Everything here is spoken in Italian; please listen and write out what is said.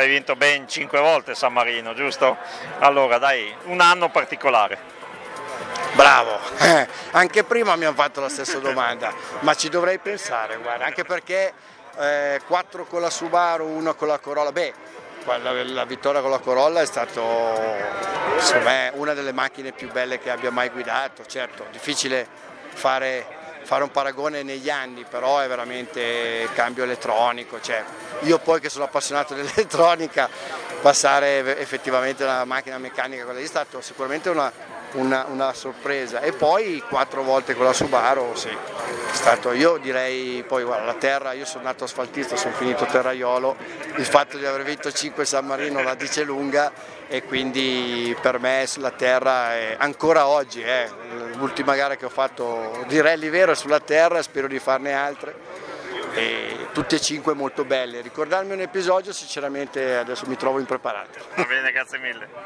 l'hai vinto ben 5 volte San Marino, giusto? Allora dai, un anno particolare. Bravo, anche prima mi hanno fatto la stessa domanda, ma ci dovrei pensare, guarda, anche perché 4 con la Subaru, 1 con la Corolla, la vittoria con la Corolla è stato, secondo me, una delle macchine più belle che abbia mai guidato. Certo, difficile fare un paragone negli anni, però è veramente cambio elettronico, cioè, io poi che sono appassionato dell'elettronica, passare effettivamente una macchina meccanica quella lì è stato sicuramente una sorpresa. E poi 4 volte con la Subaru, sì, è stato, io direi, poi guarda, la terra, io sono nato asfaltista, sono finito terraiolo, il fatto di aver vinto 5 San Marino la dice lunga, e quindi per me la terra è, ancora oggi, l'ultima gara che ho fatto di rally vero è sulla terra, spero di farne altre, e tutte e 5 molto belle. Ricordarmi un episodio sinceramente adesso mi trovo impreparato. Va bene, grazie mille.